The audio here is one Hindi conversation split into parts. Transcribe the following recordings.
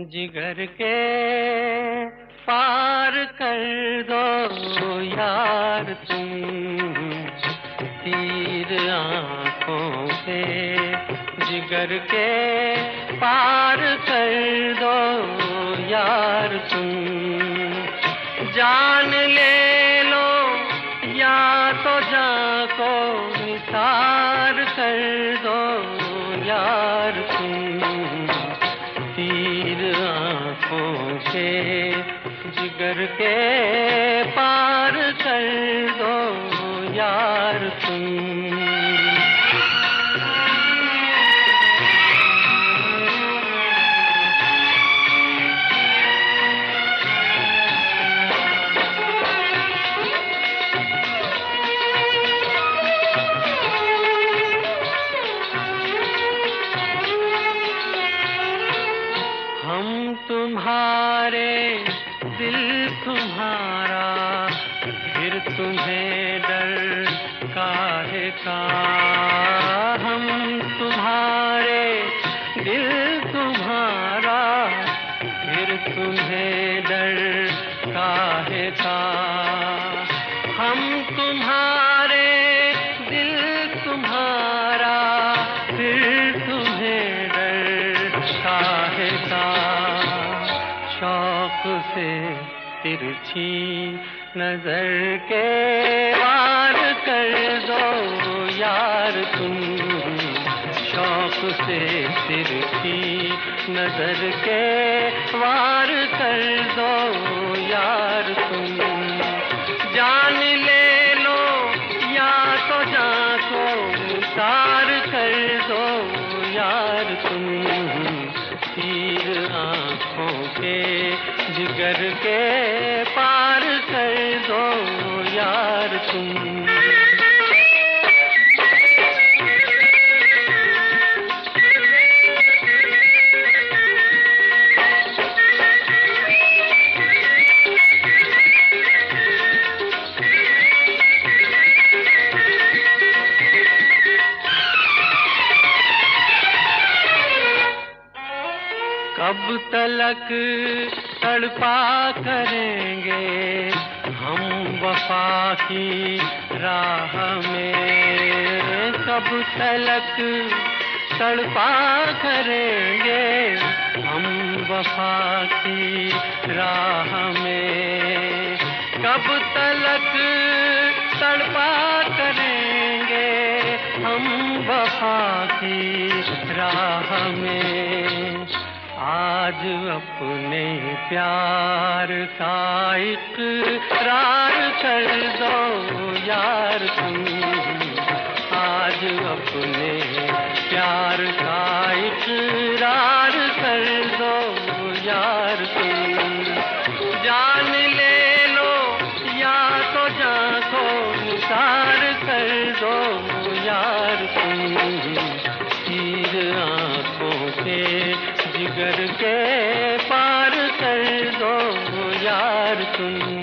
जिगर के पार कर दो यार तुम, तीर आँखों के जिगर के पार कर दो यार तुम। जान ले लो या तो जान को निसार कर दो यार तुम, तीर आँखों के जिगर के पार कर दो यार तुम। हम तुम्हारे दिल तुम्हारा, फिर तुम्हें डर काहे का। हम तुम्हारे दिल तुम्हारा, फिर तुम्हें डर काहे का। हम तुम्हारे दिल तुम्हारा, फिर तुम्हें डर काहे का। शौक से तिरछी नजर के वार कर दो यार तुम, शौक से तिरछी नजर के वार कर दो यार तुम। जान ले लो या तो जान को निसार कर दो यार तुम, तीर आँखों के जिगर के पार कर दो यार तुम। कब तलक तड़पा करेंगे हम वफा की राह में। कब तलक तड़पा करेंगे हम वफा की राह में। कब तलक तड़पा करेंगे हम वफा की राह में। आज अपने प्यार का इकरार कर दो यार तुम, आज अपने प्यार का इकरार कर दो यार तुम। जान ले लो या तो जान को निसार कर दो यार तुम, तीर आँखों के जिगर के पार कर दो यार तुम।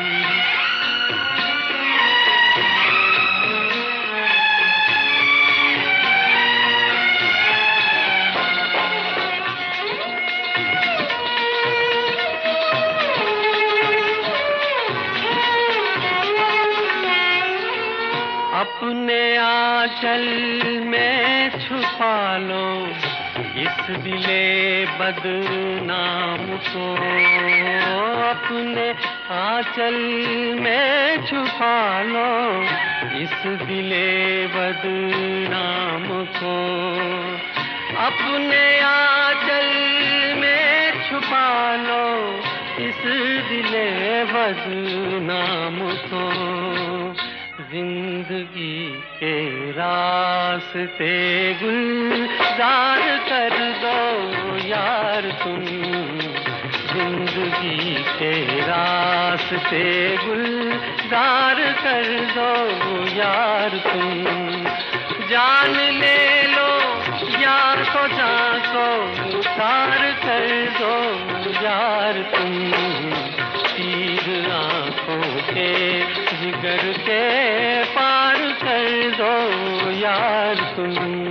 अपने आंचल में छुपा लो इस दिले बदनाम को। अपने आंचल में छुपा लो इस दिले बदनाम को। अपने आंचल में छुपा लो इस दिले बदनाम को। जिंदगी के रास्ते गुलजार कर दो यार तुम, जिंदगी के रास्ते गुलजार कर दो यार तुम। जान ले लो या तो जान को निसार कर दो यार तुम, तीर आँखों के जिगर के पार कर दो यार तुम।